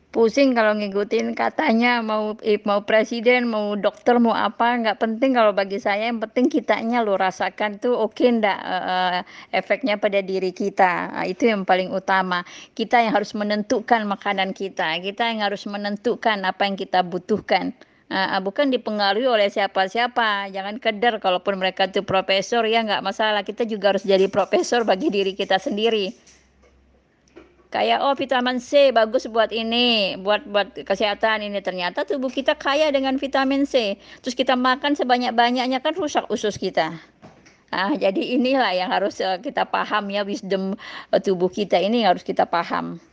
Pusing kalau ngikutin katanya mau presiden, mau dokter, mau apa, nggak penting kalau bagi saya, yang penting kitanya lo rasakan tuh oke ndak, efeknya pada diri kita. Itu yang paling utama. Kita yang harus menentukan makanan kita yang harus menentukan apa yang kita butuhkan. Bukan dipengaruhi oleh siapa-siapa, jangan keder kalaupun mereka tuh profesor ya nggak masalah, kita juga harus jadi profesor bagi diri kita sendiri. Kayak, "Oh, vitamin C bagus buat ini, buat kesehatan ini." Ternyata tubuh kita kaya dengan vitamin C, terus kita makan sebanyak-banyaknya kan rusak usus kita. Jadi inilah yang harus, kita paham ya wisdom, tubuh kita ini harus kita paham.